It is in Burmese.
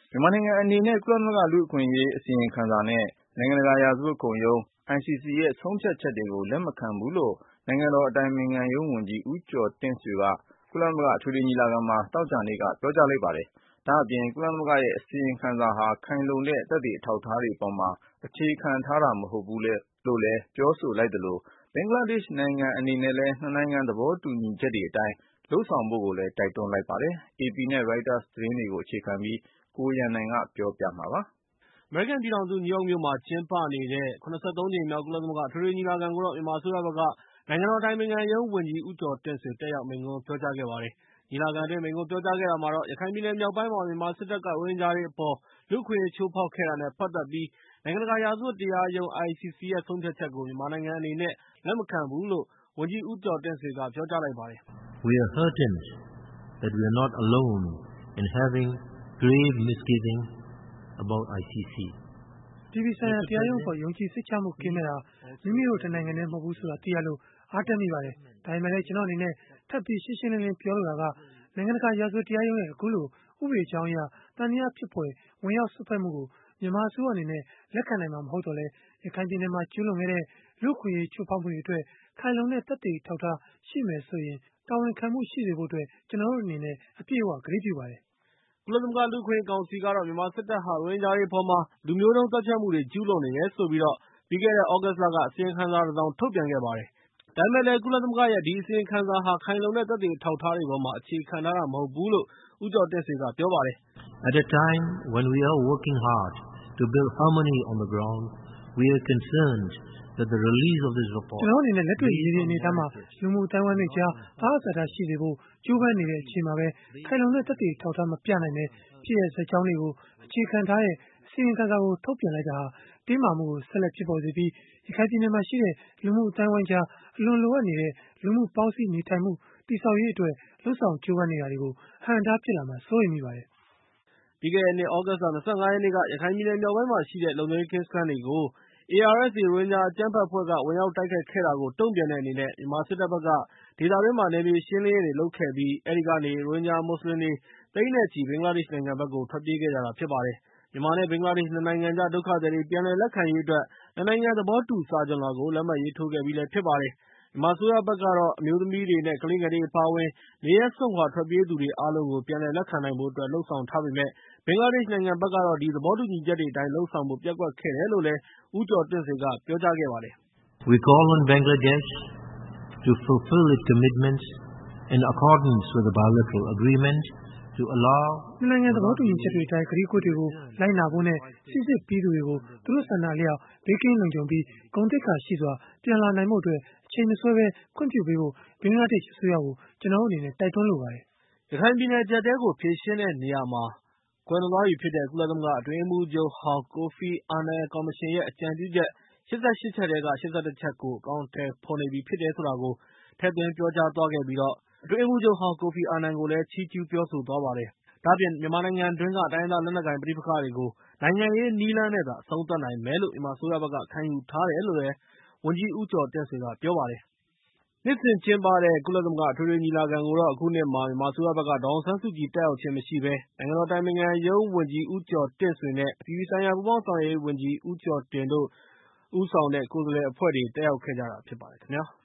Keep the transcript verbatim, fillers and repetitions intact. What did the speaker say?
မြန်မာနိုင်ငံအနေနဲ့ ကုလသမဂ္ဂလူ့အခွင့်အရေးအစီရင်ခံစာနဲ့ နိုင်ငံတကာရာဇဝတ်ခုံရုံး I C C ရဲ့ ဆုံးဖြတ်ချက်တွေကို လက်မခံဘူးလို့ နိုင်ငံတော်အတိုင်ပင်ခံရုံးဝန်ကြီး ဦးကျော်တင့်ဆွေက ကုလသမဂ္ဂအထွေထွေညီလာခံမှာ သောကြာနေ့က ပြောကြားလိုက်ပါတယ်။ ဒါ့အပြင် ကုလသမဂ္ဂရဲ့အစီရင်ခံစာဟာ ခိုင်လုံတဲ့ သက်သေအထောက်အထားတွေပေါ်မှာ အခြေခံထားတာမဟုတ်ဘူးလို့လည်း ပြောဆိုလိုက်သလို ဘင်္ဂလားဒေ့ရှ်နိုင်ငံအနေနဲ့လည်း နှစ်နိုင်ငံသဘောတူညီချက်တွေအတိုင်း လုပ်ဆောင်ဖို့လည်း တိုက်တွန်းလိုက်ပါတယ်။ အေပီ နဲ့ ရိုက်တာသတင်းတွေကို အခြေခံပြီး ကိုရန်နိုင်က ပြောပြမှာပါ။ အမေရိကန်ပြည်ထောင်စု နယူးယောက်မြို့မှာ ကျင်းပနေတဲ့ ၇၃ ကြိမ်မြောက် ကုလသမဂ္ဂအထွေထွေညီလာခံကိုတော့ မြန်မာအစိုးရဘက်က နိုင်ငံတော်အတိုင်ပင်ခံရုံးဝန်ကြီး ဦးကျော်တင့်ဆွေ တက်ရောက်မိန့်ခွန်းပြောကြားခဲ့ပါတယ်။ ညီလာခံအတွင်း မိန့်ခွန်းပြောကြားခဲ့တာမှာတော့ ရခိုင်ပြည်နယ်မြောက်ပိုင်းမှာ မြန်မာစစ်တပ်က ရိုဟင်ဂျာတွေအပေါ် လူ့အခွင့်အရေးချိုးဖောက်ခဲ့တာနဲ့ ပတ်သက်ပြီး နိုင်ငံတကာရာဇဝတ်တရားရုံး I C C ရဲ့ ဆုံးဖြတ်ချက်ကို မြန်မာနိုင်ငံအနေနဲ့ လက်မခံဘူးလို့ ဝန်ကြီး ဦးကျော်တင့်ဆွေက ပြောကြားလိုက်ပါတယ်။ “we are heartened that we are not alone in having grave misgivings about I C C.” အပြည်ပြည်ဆိုင်ရာတရားရုံးအပေါ် ယုံကြည်စိတ်ချမှုကင်းမဲ့တာ မိမိတို့တနိုင်ငံတည်းမဟုတ်ဘူးဆိုတာ သိရလို့ အားတက်မိပါတယ်။ ဒါပေမဲ့လည်း ကျနော့်အနေနဲ့ ထပ်ပြီးရှင်းရှင်းလင်းလင်းပြောလိုတာက နိုင်ငံတကာရာဇဝတ်တရားရုံးရဲ့ အခုလို ဥပဒေကြောင်းအရ သံသယဖြစ်ဖွယ် ဝင်ရောက်စွက်ဖက်မှုကို မြန်မာအစိုးရအနေနဲ့ လက်ခံနိုင်မှာ မဟုတ်သော်လည်း ရခိုင်ပြည်နယ်မှာ ကျူးလွန်ခဲ့တဲ့ လူ့အခွင့်အရေးချိုးဖောက်မှုတွေအတွက် ခိုင်လုံတဲ့သက်သေအထောက်အထားရှိမယ်ဆိုရင် တာဝန်ခံမှုရှိစေဖို့အတွက် ကျနော်တို့အနေနဲ့ အပြည့်အဝ ကတိပြုပါတယ်။ ” ကုလသမဂ္ဂလူ့အခွင့်အရေးကောင်စီကတော့ မြန်မာစစ်တပ်ဟာ ရိုဟင်ဂျာတွေအပေါ် လူမျိုးတုံးသတ်ဖြတ်မှုတွေ ကျူးလွန်နေတယ်ဆိုပြီး ပြီးခဲ့တဲ့ သြဂုတ်လက အစီရင်ခံစာတစောင် ထုတ်ပြန်ခဲ့ပါတယ်။ ဒါပေမဲ့လည်း ကုလသမဂ္ဂရဲ့ ဒီအစီရင်ခံစာဟာ ခိုင်လုံတဲ့ သက်သေအထောက်အထားတွေပေါ်မှာ အခြေခံထားတာမဟုတ်ဘူးလို့ ဦးကျော်တင့်ဆွေက ပြောပါတယ်။ “ကျနော်တို့အနေနဲ့ လက်တွေ့မြေပြင်အနေအထားမှာ လူမှုအသိုင်းအဝိုင်းတွေကြား သဟဇာတရှိစေဖို့ ကြိုးပမ်းနေတဲ့အချိန်မှာပဲ ခိုင်လုံတဲ့သက်သေအထောက်အထားမပြနိုင်ဘဲ ဖြစ်ရပ်ဇာတ်ကြောင်းတွေကို အခြေခံထားတဲ့ အစီရင်ခံစာကို ထုတ်ပြန်လိုက်တာဟာ တင်းမာမှုကို ဆက်လက်ဖြစ်ပေါ်စေပြီး ရခိုင်ပြည်နယ်မှာရှိတဲ့ လူမှုအသိုင်းအဝိုင်းကြား အလွန်လိုအပ်နေတဲ့ လူမှုပေါင်းစည်းနေထိုင်မှု တည်ဆောက်ရေးအတွက် လုပ်ဆောင်ကြိုးပမ်းနေတာတွေကို အဟန့်အတားဖြစ်လာမှာ စိုးရိမ်မိပါတယ်။ ” ပြီးခဲ့တဲ့နှစ် သြဂုတ်လ ၂၅ ရက်နေ့က ရခိုင်ပြည်နယ်မြောက်ပိုင်းမှာရှိတဲ့ လုံခြုံရေးကင်းစခန်းတွေကို A R S A ရိုဟင်ဂျာအကြမ်းဖက်အဖွဲ့က ဝင်ရောက်တိုက်ခိုက်ခဲ့တာကို တုံ့ပြန်တဲ့အနေနဲ့ မြန်မာစစ်တပ်ဘက်က ဒေသတွင်းမှာ နယ်မြေရှင်းလင်းရေးတွေလုပ်ခဲ့ပြီး အဲဒီကနေ ရိုဟင်ဂျာမွတ်စလင်တွေ သိန်းနဲ့ချီ ဘင်္ဂလားဒေ့ရှ်နိုင်ငံဘက်ကို ထွက်ပြေးခဲ့ကြတာဖြစ်ပါတယ်။ မြန်မာနဲ့ ဘင်္ဂလားဒေ့ရှ် နှစ်နိုင်ငံကြား ဒုက္ခသည်တွေ ပြန်လည်လက်ခံရေးအတွက် နှစ်နိုင်ငံသဘောတူစာချွန်လွှာကို လက်မှတ်ရေးထိုးခဲ့ပြီးလည်းဖြစ်ပါတယ်။ မြန်မာအစိုးရဘက်ကတော့ အမျိုးသမီးတွေ နဲ့ ကလေးငယ်တွေအပါအဝင် နေရပ်စွန့်ခွာထွက်ပြေးသူတွေအားလုံးကို ပြန်လည်လက်ခံနိုင်ဖို့အတွက် လုပ်ဆောင်ထားပေမဲ့ ဘင်္ဂလားဒေ့ရှ်နိုင်ငံဘက်ကတော့ ဒီသဘောတူညီချက်တွေအတိုင်း လုပ်ဆောင်ဖို့ ပျက်ကွက်ခဲ့တယ်လို့ ဦးကျော်တင့်ဆွေက ပြောကြားခဲ့ပါတယ်။ “ဘင်္ဂလားဒေ့ရှ်နိုင်ငံနှစ်နိုင်ငံသဘောတူညီချက်တွေအတိုင်း ကတိကဝတ်တွေကို လိုက်နာဖို့နဲ့ စိစစ်ပြီးသူတွေကို သူတို့ဆန္ဒအလျောက် ဘေးကင်းလုံခြုံပြီး ဂုဏ်သိက္ခာရှိစွာ ပြန်လာနိုင်ဖို့အတွက် အချိန်မဆွဲဘဲ ခွင့်ပြုပေးဖို့ ဘင်္ဂလားဒေ့ရှ်အစိုးရကို ကျနော်တို့အနေနဲ့ တိုက်တွန်းလိုပါတယ်။ ” ရခိုင်ပြည်နယ်အကျပ်အတည်းကို ဖြေရှင်းတဲ့နေရာမှာ ကွယ်လွန်သွားပြီဖြစ်တဲ့ ကုလသမဂ္ဂအတွင်းရေးမှူးချုပ်ဟောင်း ကိုဖီအာနန်ကော်မရှင်ရဲ့ အကြံပြုချက် ၈၈ ချက်ထဲက ၈၁ ချက်ကို အကောင်အထည်ဖော်နေပြီဖြစ်တယ်ဆိုတာကို ထည့်သွင်းပြောကြားသွားခဲ့ပြီး အတွင်းရေးမှူးချုပ်ဟောင်း ကိုဖီအာနန်ကိုလည်း ချီးကျူးပြောဆိုသွားပါတယ်။ ဒါ့အပြင် မြန်မာနိုင်ငံတွင်းက တိုင်းရင်းသားလက်နက်ကိုင်ပဋိပက္ခတွေကို နိုင်ငံရေးနည်းလမ်းနဲ့သာ အဆုံးသတ်နိုင်မယ်လို့ မြန်မာအစိုးရဘက်က ခံယူထားတယ်လို့ ဝန်ကြီး ဦးကျော်တင့်ဆွေက ပြောပါတယ်။ နှစ်စဉ်ကျင်းပတဲ့ ကုလသမဂ္ဂအထွေထွေညီလာခံကိုတော့ အခုနှစ်မှာ မြန်မာအစိုးရဘက်က ဒေါ်အောင်ဆန်းစုကြည် တက်ရောက်ခြင်းမရှိဘဲ နိုင်ငံတော်အတိုင်ပင်ခံရုံးဝန်ကြီး ဦးကျော်တင့်ဆွေ နဲ့ အပြည်ပြည်ဆိုင်ရာ ပူးပေါင်းဆောင်ရွက်ရေးဝန်ကြီး ဦးကျော်တင် တို့ ဦးဆောင်တဲ့ ကိုယ်စားလှယ်အဖွဲ့တွေ တက်ရောက်ခဲ့ကြတာဖြစ်ပါတယ်ခင်ဗျာ။